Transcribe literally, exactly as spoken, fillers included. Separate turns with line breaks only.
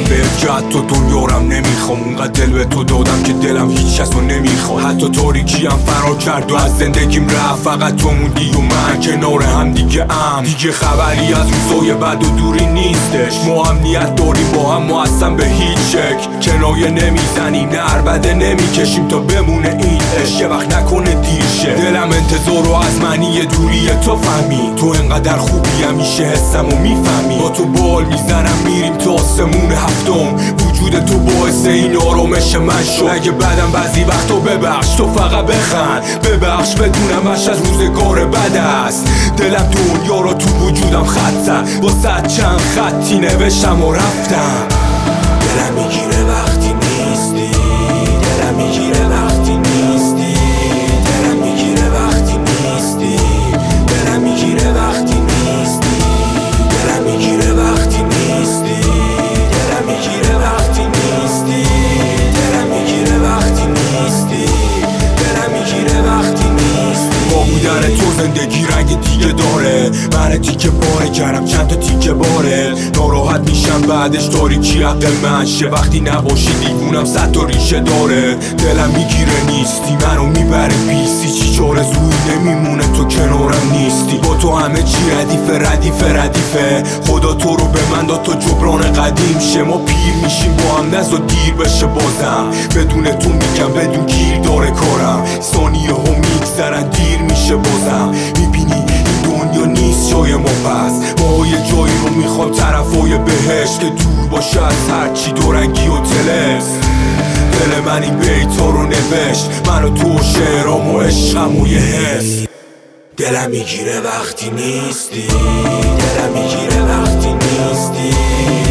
بهت که حتی دنیارم نمیخوام. اونقدر دل به تو دادم که دلم هیچ کس رو نمیخواد. حتی تاریکیم فرار کرد و از زندگیم رفت، فقط تو موندی و من کنار هم دیگه ام. دیگه خبری از روزای بد و دوری نیستش، ما هم نیت داریم با هم، ما اصلا به هیچ شکل کنایه نمیزنیم، نه عربده نمیکشیم تا بمونه این عشق، یه وقت نکنه دیر شه. دلم انتظارو از منی دوری تو فهمی، تو انقدر خوبی همیشه حسمو میفهمی. با تو بال میزنم میریم تا آسمون هفتم، وجود تو باعث این آرامش من شد. اگه بدم بعضی وقتا ببخش، تو فقط بخند، ببخش بدونم اش از روزگار بد است. دلم دنیا رو تو وجودم خط زد، با صد چند خطی نوشتم و رفتم. دلم میگیره وقتی نیستی، دلم میگیره وقتی نیستی، دلم میگیره وقتی نیستی، دلم میگیره وقتی نیستی، دلم میگیره وقتی نیستی، دلم میگیره وقتی نیستی، دلم میگیره وقتی نیستی، دلم میگیره وقتی نیستی. با بودن تو زندگی رنگ دیگه داره، من تیکه پاره کردم چند تا تیکه باره. ناراحت میشم بعدش تاریکی حق من شه، وقتی نباشی دیوونم صد تا ریشه داره. دلم میگیره نیستی، منو میبره بیستی، چی چاره زوی نمیمونه تو کنارم نیستی. با تو همه چی ردیفه ردیفه ردیفه، خدا تو رو به من داد تا جبران قدیم شه. ما پیر میشیم با هم نزا دیر بشه بازم، بدون تو میگم بدون گیر داره کارم. ثانیه ها میگذرن دیر میشه بازم، میبینی این دنیا نیست جای ما پس، ما یه جایی رو میخوام طرفای بهشت که دور باشه از هرچی دورنگی و تلس. دل من این بیتا رو نوشت، من و تو شعرام و عشقم و یه حس. دلم میگیره وقتی نیستی، دلم میگیره وقتی نیستی.